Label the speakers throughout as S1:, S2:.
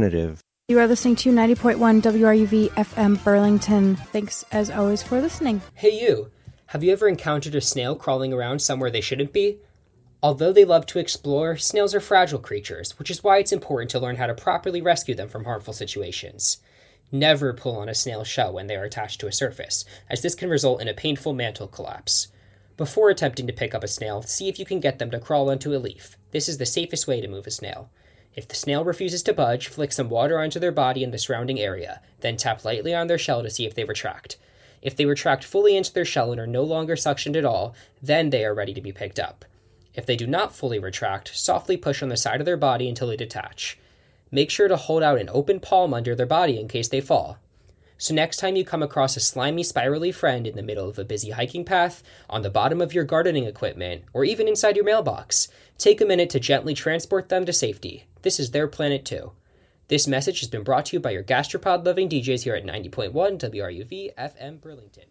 S1: alternative.
S2: You are listening to 90.1 WRUV FM Burlington. Thanks, as always, for listening.
S3: Hey you! Have you ever encountered a snail crawling around somewhere they shouldn't be? Although they love to explore, snails are fragile creatures, which is why it's important to learn how to properly rescue them from harmful situations. Never pull on a snail's shell when they are attached to a surface, as this can result in a painful mantle collapse. Before attempting to pick up a snail, see if you can get them to crawl onto a leaf. This is the safest way to move a snail. If the snail refuses to budge, flick some water onto their body and the surrounding area, then tap lightly on their shell to see if they retract. If they retract fully into their shell and are no longer suctioned at all, then they are ready to be picked up. If they do not fully retract, softly push on the side of their body until they detach. Make sure to hold out an open palm under their body in case they fall. So next time you come across a slimy, spirally friend in the middle of a busy hiking path, on the bottom of your gardening equipment, or even inside your mailbox, take a minute to gently transport them to safety. This is their planet too. This message has been brought to you by your gastropod-loving DJs here at 90.1 WRUV FM Burlington.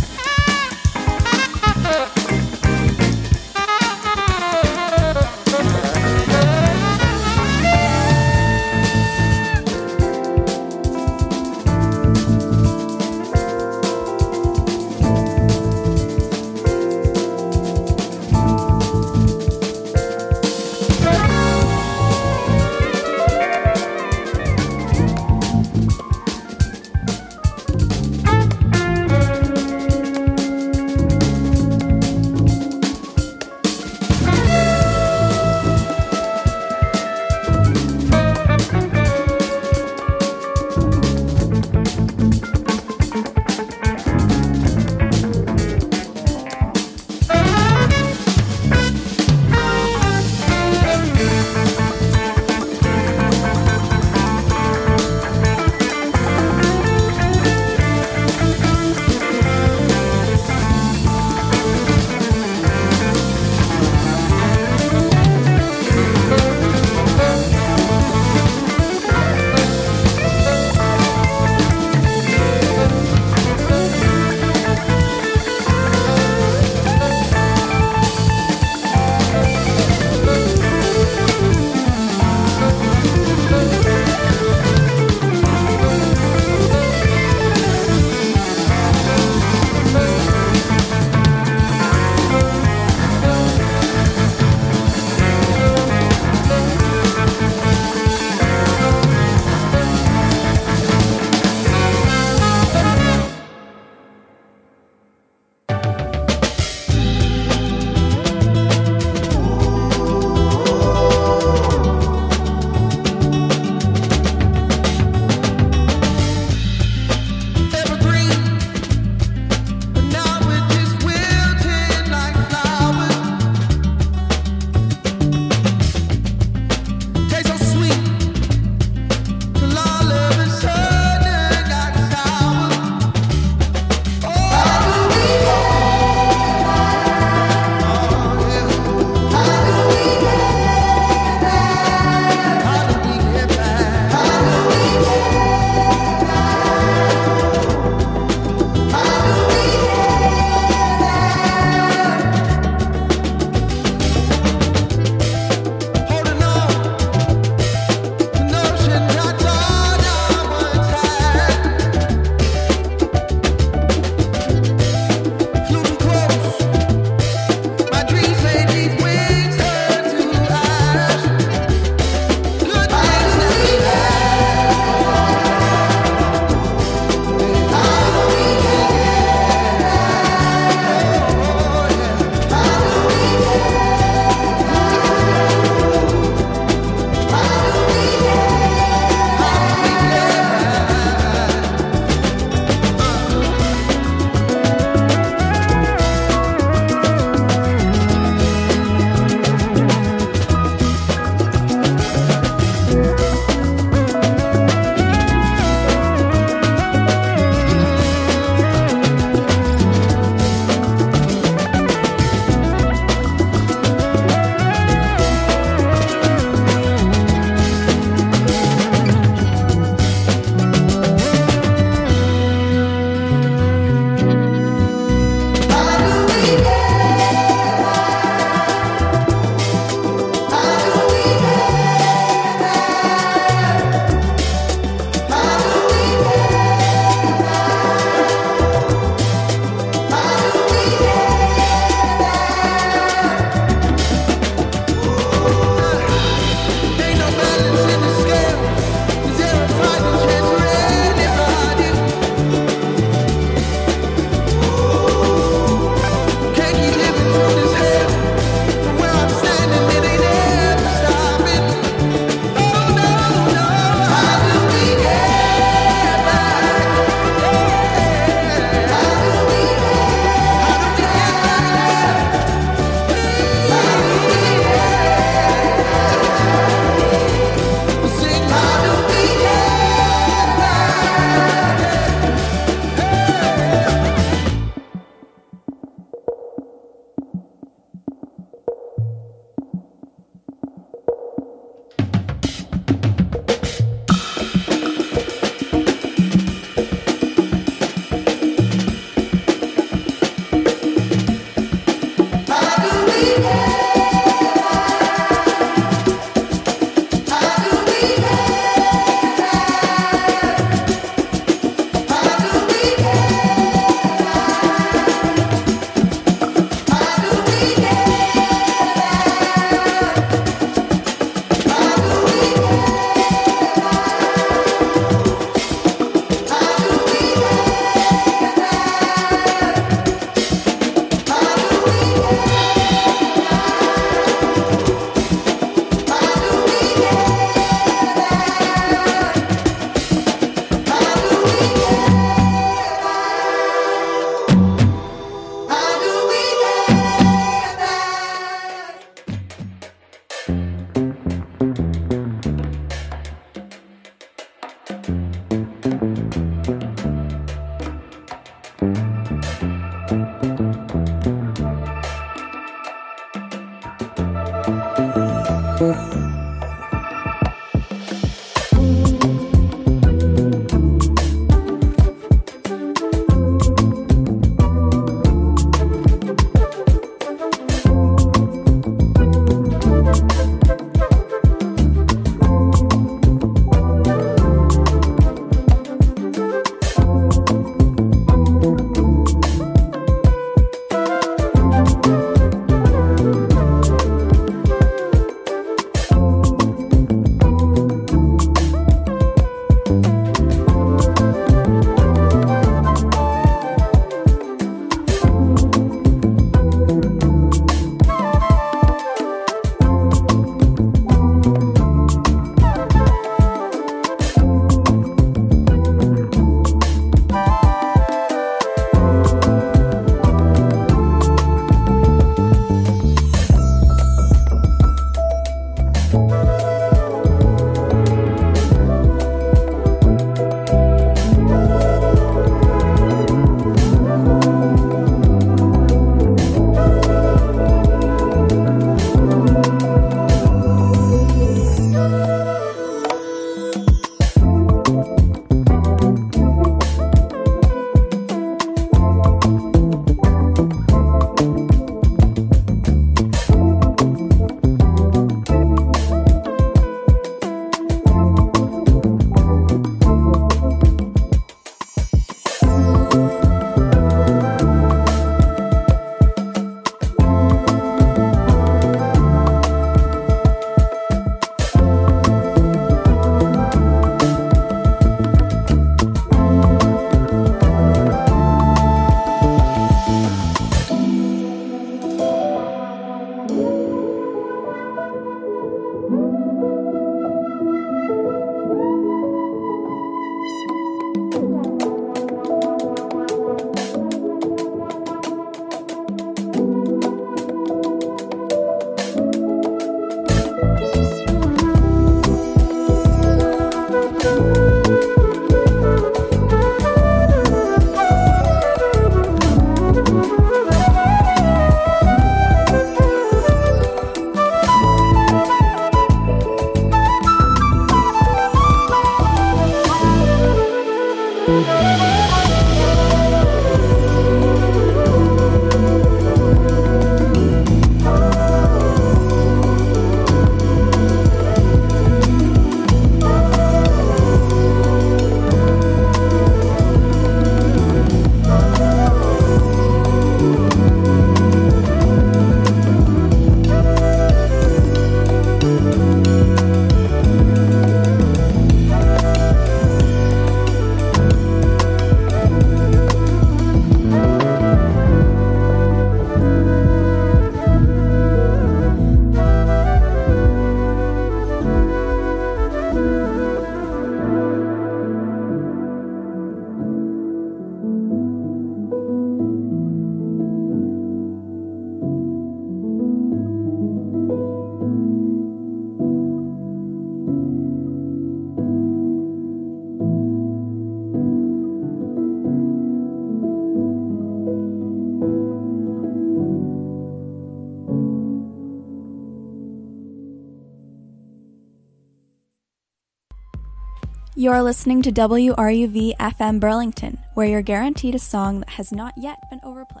S1: You're listening to WRUV FM Burlington, where you're guaranteed a song that has not yet been overplayed.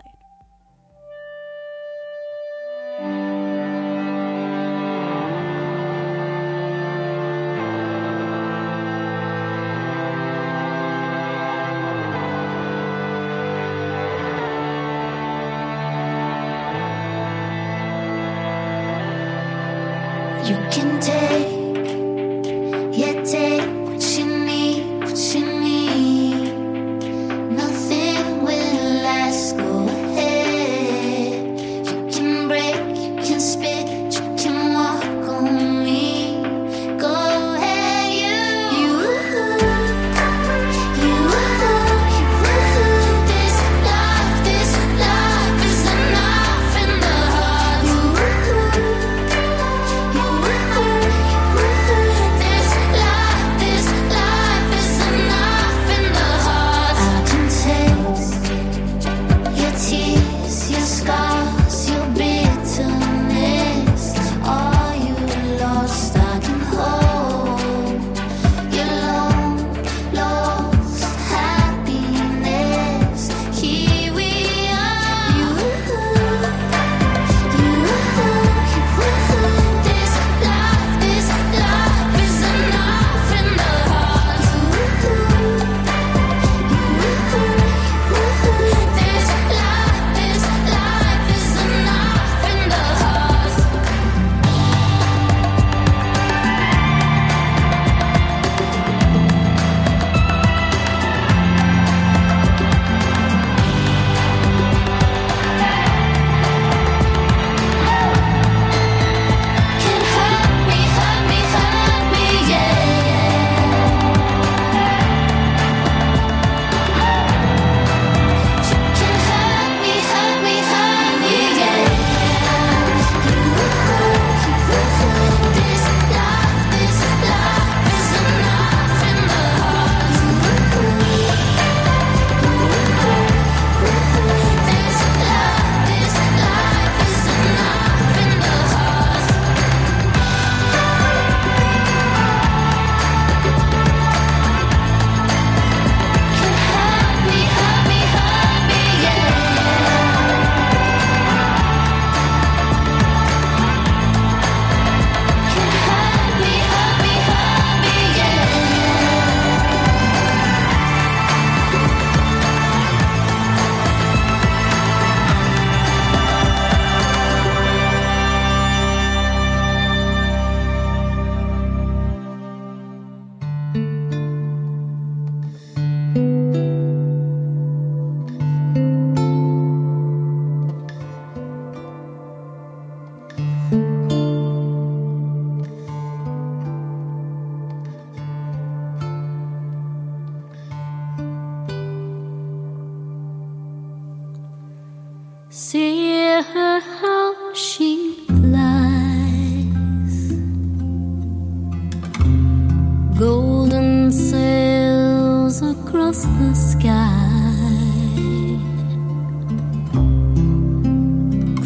S4: You can take what you need, nothing will last, go ahead. You can break, you can spit, you can walk on me, go ahead, you. This love is enough in the heart. You She